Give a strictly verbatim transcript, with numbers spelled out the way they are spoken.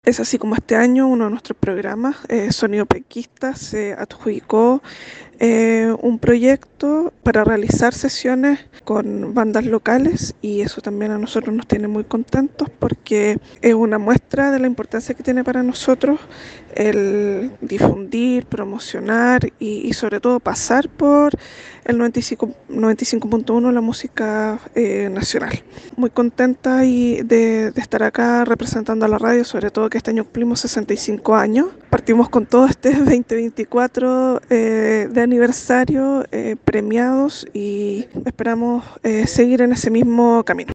Es así como este año uno de nuestros programas, eh, Sonido Penquista, se adjudicó eh, un proyecto para realizar sesiones con bandas locales, y eso también a nosotros nos tiene muy contentos porque es una muestra de la importancia que tiene para nosotros el difundir, promocionar y, y sobre todo pasar por el noventa y cinco, noventa y cinco punto uno, la música eh, nacional. Muy contenta y de, de estar acá representando a la radio, sobre todo que este año cumplimos sesenta y cinco años. Partimos con todo este veinte veinticuatro eh, de aniversario, eh, premiados, y esperamos eh, seguir en ese mismo camino.